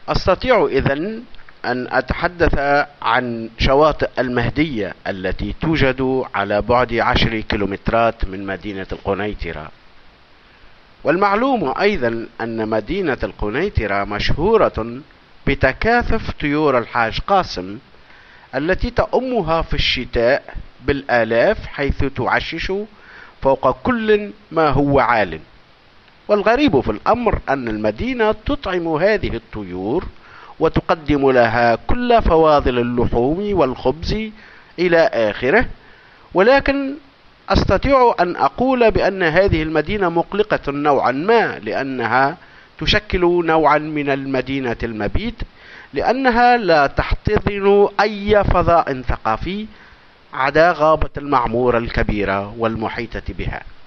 أستطيع إذن أن أتحدث عن شواطئ المهدية التي توجد على بعد 10 كيلومترات من مدينة القنيطرة. والمعلوم أيضا أن مدينة القنيطرة مشهورة بتكاثف طيور الحاج قاسم التي تؤمها في الشتاء بالآلاف، حيث تعشش فوق كل ما هو عال. والغريب في الأمر أن المدينة تطعم هذه الطيور وتقدم لها كل فواضل اللحوم والخبز إلى آخره. ولكن أستطيع أن أقول بأن هذه المدينة مقلقة نوعا ما، لأنها تشكل نوعا من المدينة المبيت، لأنها لا تحتضن أي فضاء ثقافي عدا غابة المعمورة الكبيرة والمحيطة بها.